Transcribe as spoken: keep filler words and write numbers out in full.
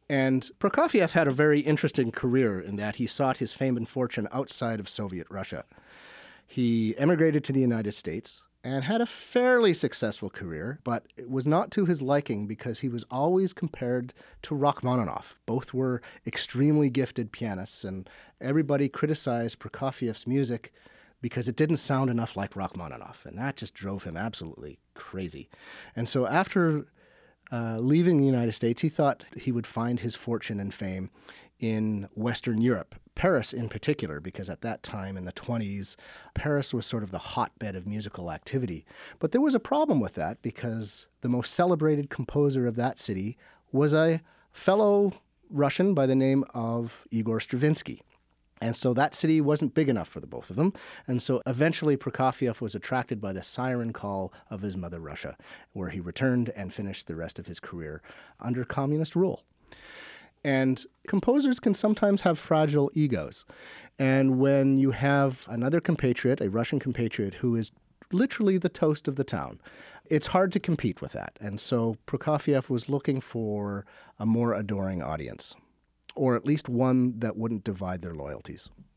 And Prokofiev had a very interesting career in that he sought his fame and fortune outside of Soviet Russia. He emigrated to the United States and had a fairly successful career, but it was not to his liking because he was always compared to Rachmaninoff. Both were extremely gifted pianists, and everybody criticized Prokofiev's music because it didn't sound enough like Rachmaninoff, and that just drove him absolutely crazy. And so after uh, leaving the United States, he thought he would find his fortune and fame in Western Europe, Paris in particular, because at that time in the twenties, Paris was sort of the hotbed of musical activity. But there was a problem with that because the most celebrated composer of that city was a fellow Russian by the name of Igor Stravinsky. And so that city wasn't big enough for the both of them. And so eventually Prokofiev was attracted by the siren call of his mother Russia, where he returned and finished the rest of his career under communist rule. And composers can sometimes have fragile egos. And when you have another compatriot, a Russian compatriot, who is literally the toast of the town, it's hard to compete with that. And so Prokofiev was looking for a more adoring audience, or at least one that wouldn't divide their loyalties.